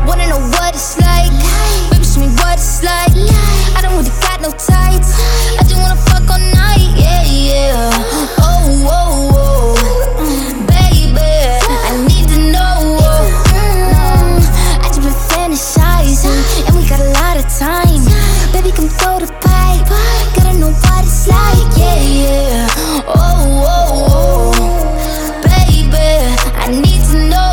Wanna know what it's like? Baby, show me what it's like. I don't really got no tights. I just wanna fuck all night, yeah, yeah. Oh, oh, oh, baby, I need to know. I just been fantasizing, and we got a lot of time. Baby, come throw the pipe. Gotta know what it's like, yeah, yeah. Oh, oh, oh, baby, I need to know.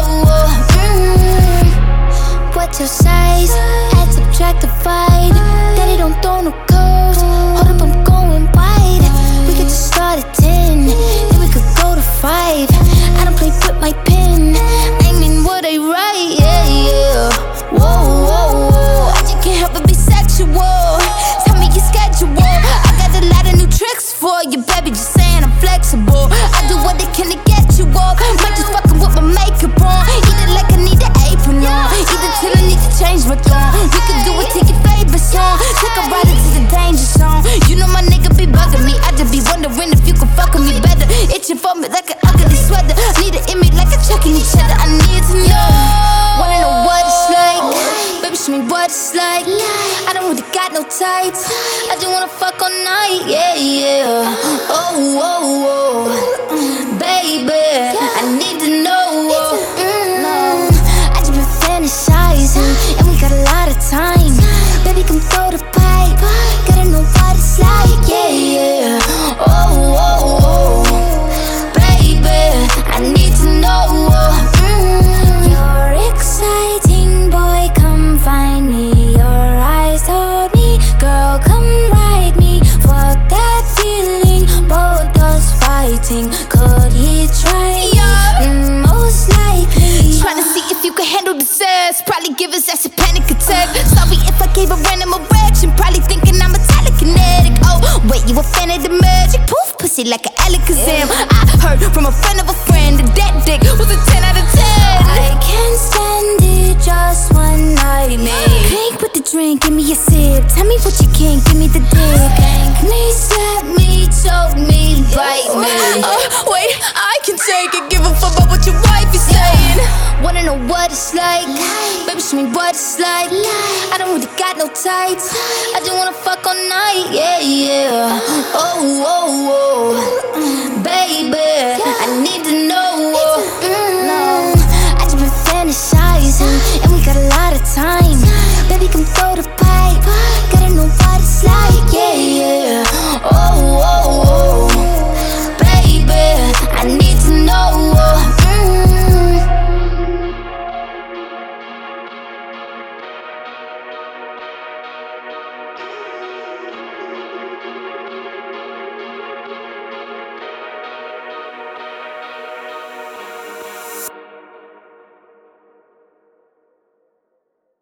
What's your size? Add, subtract, divide. Daddy don't throw no curves. Hold up, I'm going wide. We could just start at 10, then we could go to 5. I don't play with my pen. I mean what I write, yeah, yeah. Whoa, whoa, whoa, I just can't help but be sexual. Tell me your schedule. I got a lot of new tricks for you, baby, just saying I'm flexible. I do what I can to get you off. Might just fucking with my makeup on. Eat it like I need an apron on. Eat it till I need to change my tone. We can do it to your favorite song. Take a ride into the danger zone. You know my nigga be bugging me. I just be wondering if you can fuck with me better. Itching for me like an ugly sweater. Need it in me like a chucking each other. I need to know. Wanna know what it's like? Baby, show me what it's like. I don't really got no tights. I just wanna fuck all night, yeah, yeah. Oh, oh, oh, baby, I need to know. I just been fantasizing, and we got a lot of time. Baby, come throw the pipe. Gotta know what it's like, yeah, yeah. Oh, oh, oh, baby, I need to know. You're exciting, boy, come find me. Your eyes told me, girl, come ride me. Fuck that feeling, both us fighting. Could he try me? Most likely. Trying to see if you can handle the sex. Probably give his ass a panic attack. Sorry if I gave a random erection. Probably thinking I'm a telekinetic. Oh, wait, you a fan of the magic? Poof, pussy like an Alakazam. I heard from a friend of a friend that dick was a 10 out of 10. I can't stand it, just one night, man. Drink with the drink, give me a sip. Tell me what you can, give me the dick. Spank me, slap me, choke me, bite me. Wait, I can take it. Give a fuck about what your wife is saying. Wanna know what it's like? Baby, show me what it's like. I don't really got no tights. I just wanna fuck all night, yeah, yeah. Oh, oh, oh, baby.